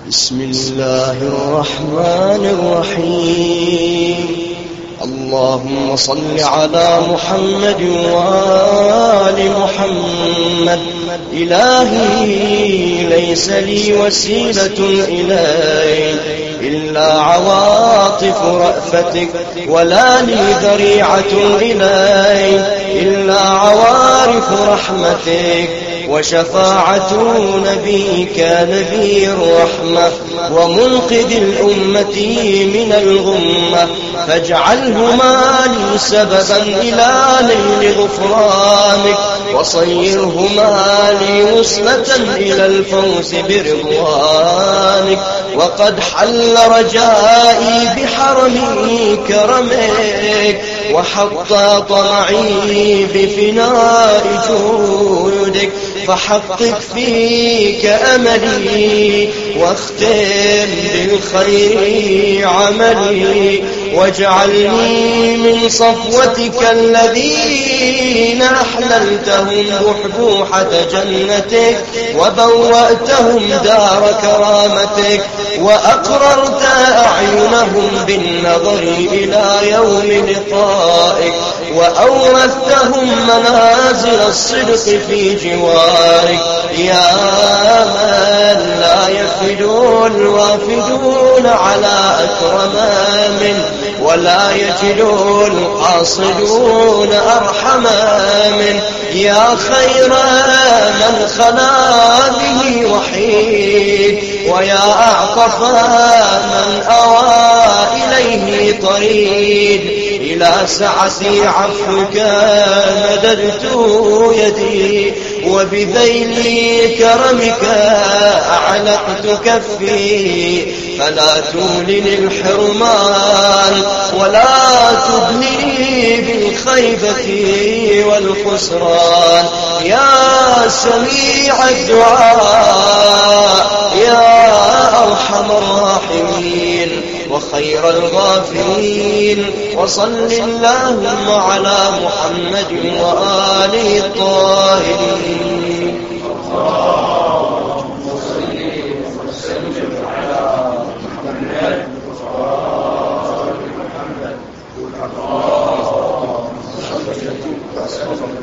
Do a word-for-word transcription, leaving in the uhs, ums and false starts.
بسم الله الرحمن الرحيم. اللهم صل على محمد وآل محمد. إلهي ليس لي وسيلة إليك إلا عواطف رأفتك، ولا لي ذريعة إليك إلا عوارف رحمتك، وشفاعة نبيك نبي الرحمة ومنقذ الأمة من الغمة، فاجعلهما لي سببا إلى نيل غفرانك، وصيرهما لي وصلة إلى الفوز برضوانك. وقد حل رجائي بحرم كرمك، وحط طمعي بفناء جودك، فحقق فيك أملي واختم بالخير عملي، واجعلني من صفوتك الذين أحللتهم بحبوحة جنتك، وبوأتهم دار كرامتك، وأقررت أعينهم بالنظر إلى يوم لقائك، وأورثتهم منازل الصدق في جوارك. يا من لا يفد الوافدون على أكرم، ولا يجد القاصدون أرحم من. يا خير من خلا به وحيد، ويا أعطف من أوى إليه طريد، إلى سعة عفوك مددت يدي، وبذيل كرمك أعلقت كفي، فلا تولني الحرمان ولا تبني بالخيبة والخسران. يا سميع الدعاء، يا أرحم الراحمين وخير الغافرين، وصل اللهم على محمد وآله الطاهرين. اللهم صل وسلم على محمد وآل محمد. اللهم صل وسلم